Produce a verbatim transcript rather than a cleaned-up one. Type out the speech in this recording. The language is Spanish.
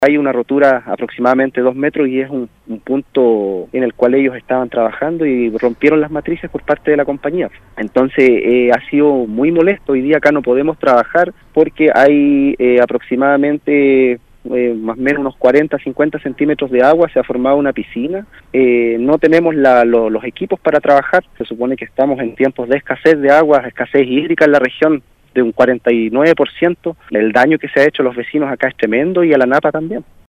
Hay una rotura aproximadamente dos metros y es un, un punto en el cual ellos estaban trabajando y rompieron las matrices por parte de la compañía. Entonces eh, ha sido muy molesto. Hoy día acá no podemos trabajar porque hay eh, aproximadamente eh, más o menos unos cuarenta, cincuenta centímetros de agua. Se ha formado una piscina. Eh, no tenemos la, lo, los equipos para trabajar. Se supone que estamos en tiempos de escasez de agua, escasez hídrica en la región de un cuarenta y nueve por ciento. El daño que se ha hecho a los vecinos acá es tremendo y a la Napa también.